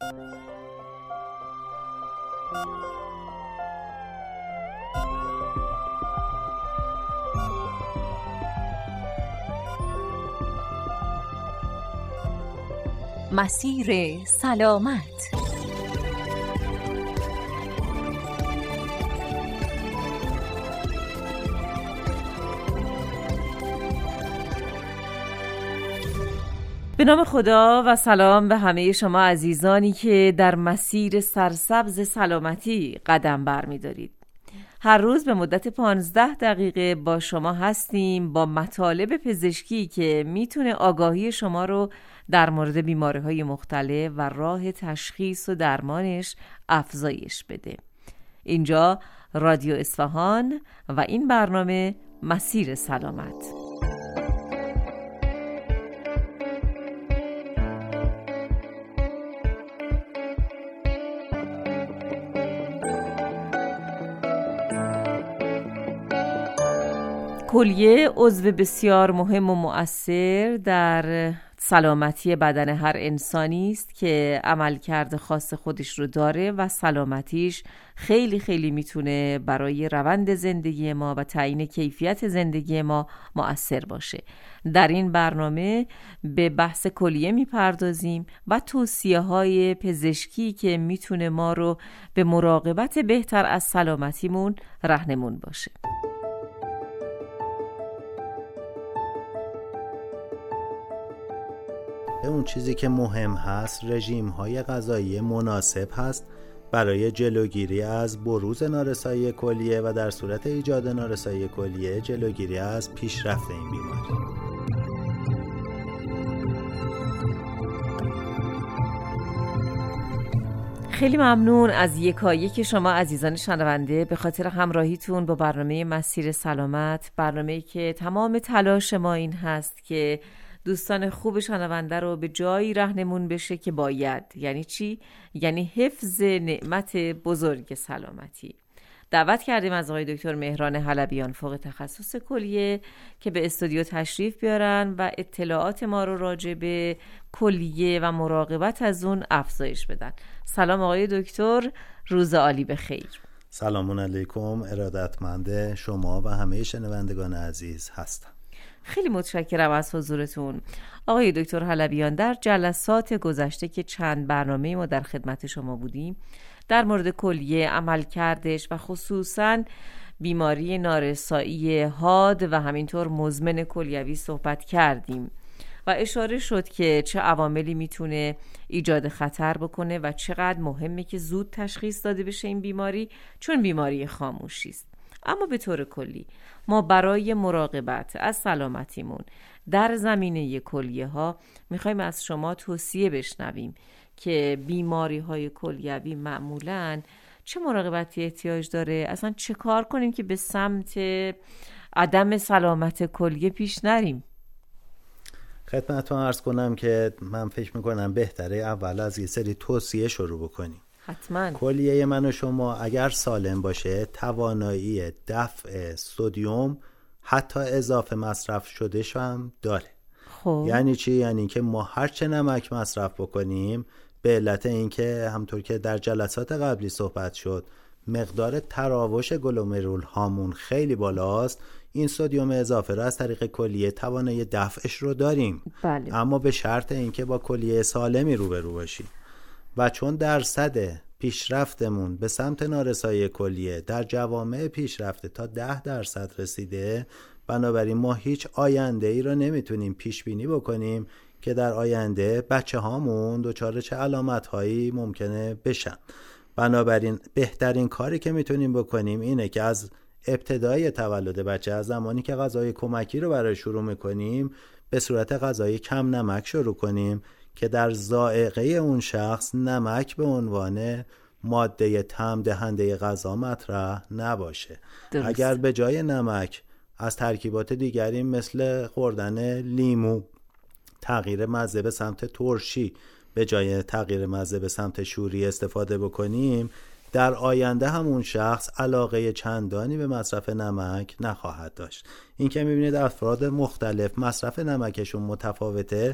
مسیر سلامت. به نام خدا و سلام به همه شما عزیزانی که در مسیر سرسبز سلامتی قدم برمی‌دارید. هر روز به مدت 15 دقیقه با شما هستیم با مطالب پزشکی که میتونه آگاهی شما رو در مورد بیماری‌های مختلف و راه تشخیص و درمانش افزایش بده. اینجا رادیو اصفهان و این برنامه مسیر سلامت. کلیه عضو بسیار مهم و مؤثر در سلامتی بدن هر انسانی است که عملکرد خاص خودش رو داره و سلامتیش خیلی خیلی میتونه برای روند زندگی ما و تعیین کیفیت زندگی ما مؤثر باشه. در این برنامه به بحث کلیه میپردازیم و توصیه‌های پزشکی که میتونه ما رو به مراقبت بهتر از سلامتیمون راهنمون باشه. اون چیزی که مهم هست رژیم‌های غذایی مناسب هست برای جلوگیری از بروز نارسایی کلیه و در صورت ایجاد نارسایی کلیه جلوگیری از پیشرفت این بیماری. خیلی ممنون از یکایک شما عزیزان شنونده به خاطر همراهیتون با برنامه مسیر سلامت، برنامه‌ای که تمام تلاش ما این هست که دوستان خوب شنونده رو به جایی راهنمون بشه که باید. یعنی چی؟ یعنی حفظ نعمت بزرگ سلامتی. دعوت کردیم از آقای دکتر مهران حلبیان فوق تخصص کلیه که به استودیو تشریف بیارن و اطلاعات ما رو راجع به کلیه و مراقبت از اون افزایش بدن. سلام آقای دکتر، روز عالی بخیر. سلام علیکم، ارادتمند شما و همه شنوندگان عزیز هستم. خیلی متشکرم از حضورتون آقای دکتر حلبیان. در جلسات گذشته که چند برنامه ما در خدمت شما بودیم در مورد کلیه، عملکردش و خصوصاً بیماری نارسایی حاد و همینطور مزمن کلیوی صحبت کردیم و اشاره شد که چه عواملی میتونه ایجاد خطر بکنه و چقدر مهمه که زود تشخیص داده بشه این بیماری، چون بیماری خاموشی است. اما به طور کلی ما برای مراقبت از سلامتیمون در زمینه کلیه ها میخوایم از شما توصیه بشنویم که بیماری های کلیوی معمولاً چه مراقبتی احتیاج داره، اصلا چه کار کنیم که به سمت عدم سلامت کلیه پیش نریم. خدمتتون عرض کنم که من فکر میکنم بهتره اول از یه سری توصیه شروع بکنیم. حتما. کلیه من و شما اگر سالم باشه توانایی دفع سدیم حتی اضافه مصرف شدهش هم داره. خب یعنی چی؟ یعنی که ما هرچه نمک مصرف بکنیم به علت اینکه همطور که در جلسات قبلی صحبت شد مقدار تراوش گلومرول هامون خیلی بالاست، این سدیم اضافه را از طریق کلیه توانایی دفعش رو داریم. بله. اما به شرط اینکه با کلیه سالمی روبرو باشیم و چون درصد پیشرفتمون به سمت نارسایی کلیه در جوامع پیشرفته تا 10% رسیده، بنابراین ما هیچ آینده ای رو نمیتونیم پیش بینی بکنیم که در آینده بچه هامون دچار چه علامت هایی ممکنه بشن. بنابراین بهترین کاری که میتونیم بکنیم اینه که از ابتدای تولد بچه، از زمانی که غذای کمکی رو برای شروع میکنیم به صورت غذای کم نمک شروع کنیم که در ذائقه اون شخص نمک به عنوان ماده طعم دهنده غذا مطرح نباشه. درست. اگر به جای نمک از ترکیبات دیگری مثل خوردن لیمو تغییر مزه به سمت ترشی به جای تغییر مزه به سمت شوری استفاده بکنیم، در آینده همون شخص علاقه چندانی به مصرف نمک نخواهد داشت. این که میبینید افراد مختلف مصرف نمکشون متفاوته،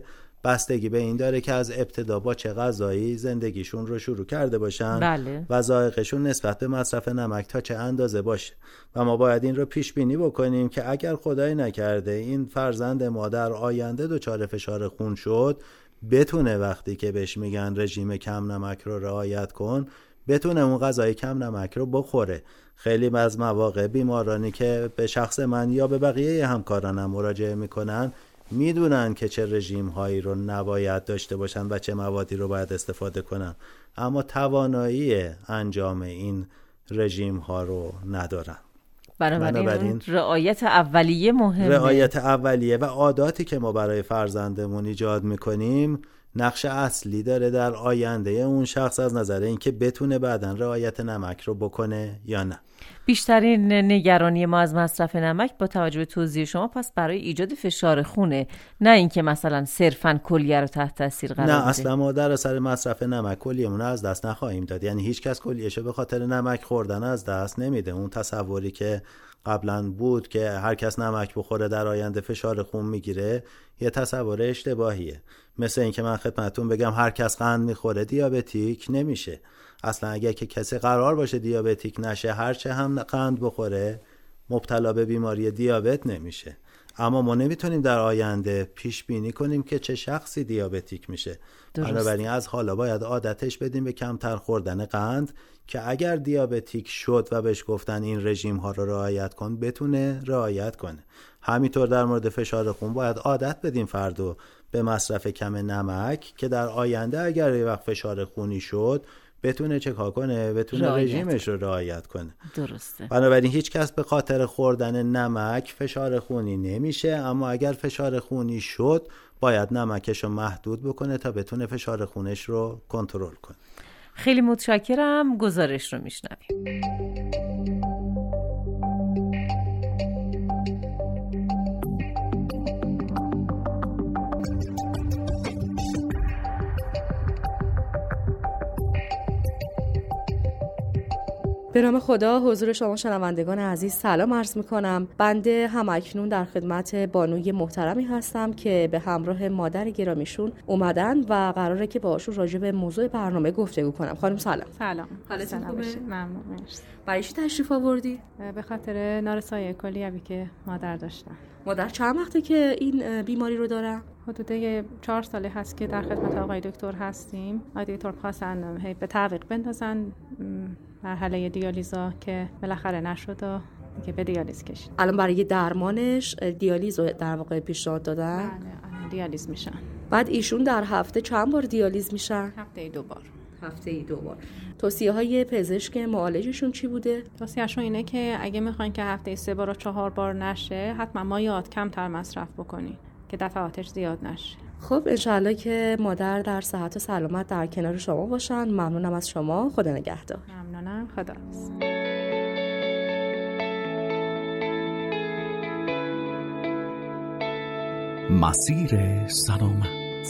بستگی به این داره که از ابتدا با چه غذایی زندگیشون رو شروع کرده باشن. بله. و ذائقه‌شون نسبت به مصرف نمک تا چه اندازه باشه و ما باید این رو پیش بینی بکنیم که اگر خدای نکرده این فرزند ما در آینده دچار فشار خون شد، بتونه وقتی که بهش میگن رژیم کم نمک رو رعایت کن، بتونه اون غذای کم نمک رو بخوره. خیلی از مواقع بیمارانی که به شخص من یا به بقیه همکارانم مراجعه میکنن میدونن که چه رژیم هایی رو نباید داشته باشن و چه موادی رو باید استفاده کنن، اما توانایی انجام این رژیم ها رو ندارن. بنابراین رعایت اولیه مهمه. رعایت اولیه و عاداتی که ما برای فرزندمون ایجاد میکنیم نقش اصلی داره در آینده اون شخص از نظر اینکه بتونه بعداً رعایت نمک رو بکنه یا نه. بیشترین نگرانی ما از مصرف نمک با توجه به توضیح شما پس برای ایجاد فشار خونه، نه اینکه مثلا صرفاً کلیه رو تحت تاثیر قرار بده. نه اصلا ما در اثر مصرف نمک کلیه‌مون از دست نخواهیم داد. یعنی هیچ کس کلیه‌شو به خاطر نمک خوردن از دست نمیده. اون تصوری که قبلا بود که هر کس نمک بخوره در آینده فشار خون میگیره یه تصور اشتباهیه. مثل اینکه من خدمتتون بگم هر کس قند میخوره دیابتیک نمیشه. اصلا اگه که کسی قرار باشه دیابتیک نشه، هرچه هم قند بخوره مبتلا به بیماری دیابت نمیشه. اما ما نمیتونیم در آینده پیش بینی کنیم که چه شخصی دیابتیک میشه. بنابراین از حالا باید عادتش بدیم به کمتر خوردن قند که اگر دیابتیک شد و بهش گفتن این رژیم ها رو رعایت کن بتونه رعایت کنه. همینطور در مورد فشار خون باید عادت بدیم فردو به مصرف کم نمک که در آینده اگر یه وقت فشار خونی شد بتونه چکار کنه، بتونه رژیمش رو رعایت کنه. درسته. بنابراین هیچ کس به خاطر خوردن نمک فشار خونی نمیشه، اما اگر فشار خونی شد باید نمکش رو محدود بکنه تا بتونه فشار خونش رو کنترل کنه. خیلی متشکرم. گزارش رو میشنویم. به نام خدا، حضور شما شنوندگان عزیز سلام عرض میکنم. بنده همکنون در خدمت بانوی محترمی هستم که به همراه مادر گرامیشون اومدن و قراره که باهاشون راجع به موضوع برنامه گفتگو کنم. خانم سلام. سلام. حالتون خوبه؟ ممنون. مرسی. برای چی تشریف آوردی؟ به خاطر نارسایی کلیوی که مادر داشتن. مادر چند وقته که این بیماری رو دارن؟ حدود 4 ساله هست که در خدمت آقای دکتر هستیم. آقای دکتر خواستن به تعویق بندازن مرحله دیالیزا که بالاخره نشد و که به دیالیز کشید. الان برای درمانش دیالیز رو در واقع پیشنهاد دادن؟ بله، دیالیز میشن. بعد ایشون در هفته چند بار دیالیز میشن؟ هفته 2 بار. هفته 2 بار. توصیه‌های پزشک معالجشون چی بوده؟ توصیه‌شون اینه که اگه میخواین که هفته 3 بار و 4 بار نشه، حتما مایعات کمتر مصرف بکنین که دفعاتش زیاد نشه. خب انشالله که مادر در صحت و سلامت در کنار شما باشن. ممنونم از شما. خدا نگهدار. ممنونم. خداحافظ. مسیر سلامت.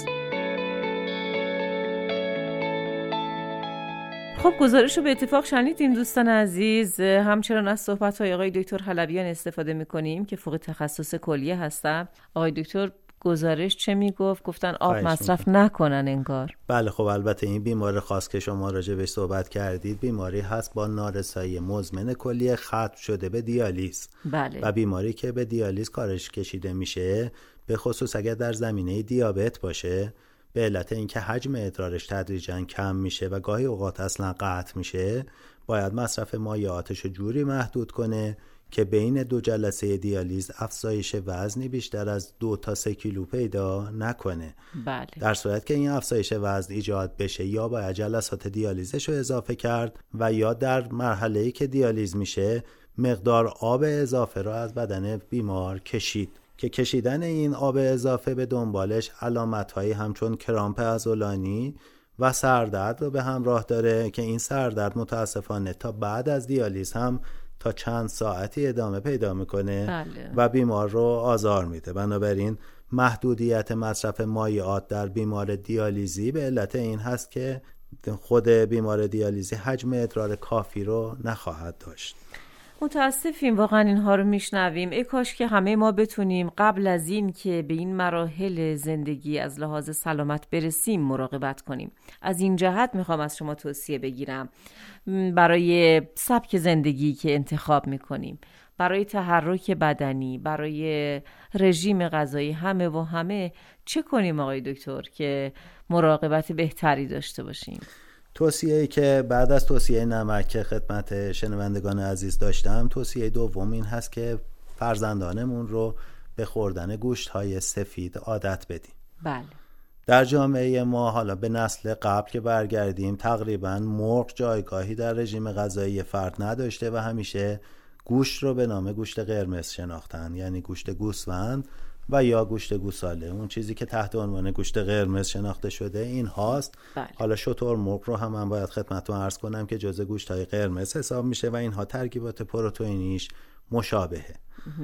خب گزارش رو به اتفاق شنیدیم دوستان عزیز. همچنان از صحبت‌های آقای دکتر حلبیان استفاده می‌کنیم که فوق تخصص کلیه هستن. آقای دکتر گزارش چه میگفت؟ گفتن آب مصرف نکنن انگار. بله خب البته این بیماری خاص که شما راجع بهش صحبت کردید بیماری هست با نارسایی مزمن کلیه ختم شده به دیالیز. بله. و بیماری که به دیالیز کارش کشیده میشه به خصوص اگر در زمینه دیابت باشه به علت اینکه حجم ادرارش تدریجاً کم میشه و گاهی اوقات اصلا قطع میشه باید مصرف مایعاتش رو جوری محدود کنه که بین 2 جلسه دیالیز افزایش وزنی بیشتر از 2 تا 3 کیلو پیدا نکنه. بله. در صورت که این افزایش وزن ایجاد بشه یا باید جلسات دیالیزش رو اضافه کرد و یا در مرحله‌ای که دیالیز میشه مقدار آب اضافه رو از بدن بیمار کشید که کشیدن این آب اضافه به دنبالش علامت‌هایی همچون کرامپ عضلانی و سردرد رو به همراه داره که این سردرد متاسفانه تا بعد از دیالیز هم تا چند ساعتی ادامه پیدا میکنه. بله. و بیمار رو آزار میده. بنابراین محدودیت مصرف مایعات در بیمار دیالیزی به علت این هست که خود بیمار دیالیزی حجم ادرار کافی رو نخواهد داشت. متاسفیم واقعا اینها رو میشنویم. ای کاش که همه ما بتونیم قبل از این که به این مراحل زندگی از لحاظ سلامت برسیم مراقبت کنیم. از این جهت میخوام از شما توصیه بگیرم برای سبک زندگی که انتخاب میکنیم، برای تحرک بدنی، برای رژیم غذایی، همه چه کنیم آقای دکتر که مراقبت بهتری داشته باشیم؟ توصیه‌ای که بعد از توصیه نمک که خدمت شنوندگان عزیز داشتم، توصیه دوم این هست که فرزندانمون رو به خوردن گوشت‌های سفید عادت بدیم. بله. در جامعه ما حالا به نسل قبل که برگردیم تقریباً مرغ جایگاهی در رژیم غذایی فرد نداشته و همیشه گوشت رو به نام گوشت قرمز شناختن، یعنی گوشت گوسفند و یا گوشت گوساله. اون چیزی که تحت عنوان گوشت قرمز شناخته شده این هاست. بله. حالا شترمرغ رو هم من باید خدمتتون عرض کنم که جزء گوشت‌های قرمز حساب میشه و اینها ترکیبات پروتئینیش مشابهه.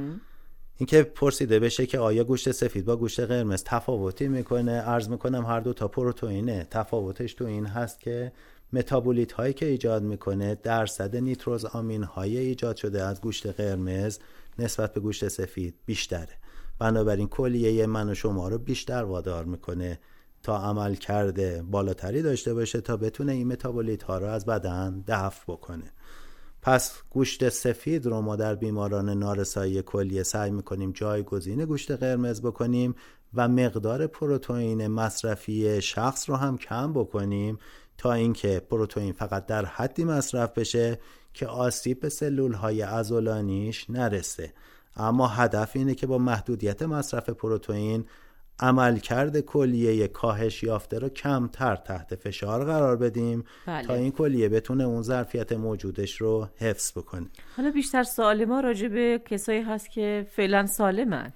اینکه پرسیده بشه که آیا گوشت سفید با گوشت قرمز تفاوتی میکنه، عرض میکنم هر دو تا پروتئینه. تفاوتش تو این هست که متابولیت هایی که ایجاد میکنه درصد نیتروز آمین های ایجاد شده از گوشت قرمز نسبت به گوشت سفید بیشتره. بنابراین کلیه من و شما رو بیشتر وادار میکنه تا عمل کرده بالاتری داشته باشه تا بتونه این متابولیت ها رو از بدن دفع بکنه. پس گوشت سفید رو ما در بیماران نارسایی کلیه سعی میکنیم جایگزین گوشت قرمز بکنیم و مقدار پروتئین مصرفی شخص رو هم کم بکنیم تا اینکه پروتئین فقط در حدی مصرف بشه که آسیب به سلول‌های عضلانیش نرسه. اما هدف اینه که با محدودیت مصرف پروتئین عملکرد کلیه کاهش یافته رو کمتر تحت فشار قرار بدیم. بله. تا این کلیه بتونه اون ظرفیت موجودش رو حفظ بکنه. حالا بیشتر سوال ما راجع به کسایی هست که فعلا سالمن.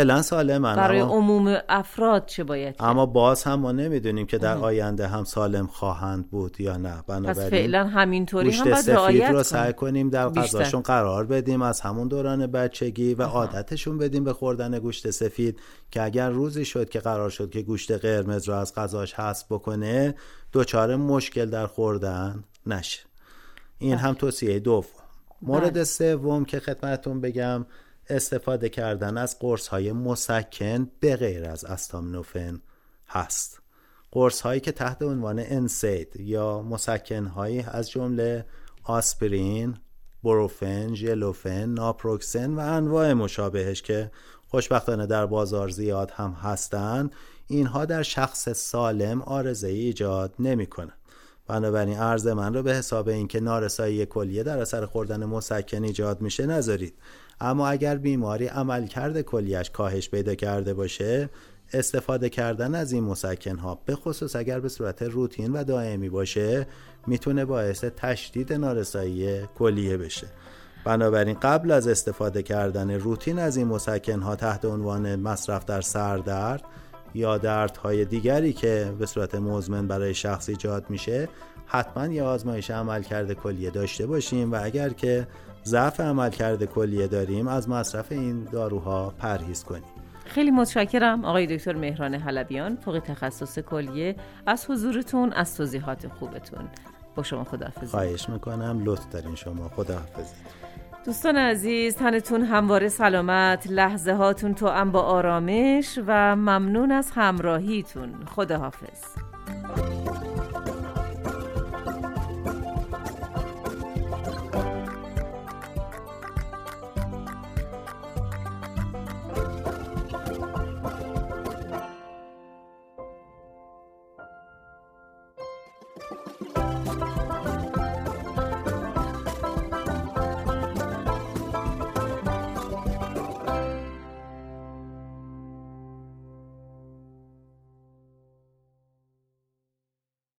برای عموم افراد چه باید کرد؟ اما باز هم ما نمیدونیم که در آینده هم سالم خواهند بود یا نه. پس فعلا همینطوری هم باید رعایت رو سعی کنیم در غذاشون قرار بدیم از همون دوران بچگی و عادتشون بدیم به خوردن گوشت سفید که اگر روزی شد که قرار شد که گوشت قرمز رو از غذاش حذف بکنه دچار مشکل در خوردن نشه. این هم توصیه دوم. مورد سوم که خدمتتون بگم استفاده کردن از قرص‌های مسکن به غیر از استامینوفن هست. قرص‌هایی که تحت عنوان انسید یا مسکن‌هایی از جمله آسپرین، بروفن، ژلوفن، ناپروکسن و انواع مشابهش که خوشبختانه در بازار زیاد هم هستند، اینها در شخص سالم عارضه ایجاد نمی‌کنند. بنابراین عرض من رو به حساب اینکه نارسایی کلیه در اثر خوردن مسکن ایجاد میشه نذارید. اما اگر بیماری عملکرد کلیه‌اش کاهش پیدا کرده باشه استفاده کردن از این مسکن‌ها به خصوص اگر به صورت روتین و دائمی باشه میتونه باعث تشدید نارسایی کلیه بشه. بنابراین قبل از استفاده کردن روتین از این مسکن‌ها تحت عنوان مصرف در سردرد یا دردهای دیگری که به صورت مزمن برای شخص ایجاد میشه حتما یه آزمایش عملکرد کلیه داشته باشیم و اگر که ضعف عملکرد کلیه داریم از مصرف این داروها پرهیز کنیم. خیلی متشکرم آقای دکتر مهران حلبیان، فوق تخصص کلیه، از حضورتون، از توضیحات خوبتون. با شما خداحافظی. خواهش میکنم، لطف دارین شما. خداحافظی. دوستان عزیز، تنتون همواره سلامت، لحظه هاتون توأم با آرامش و ممنون از همراهیتون. خداحافظ.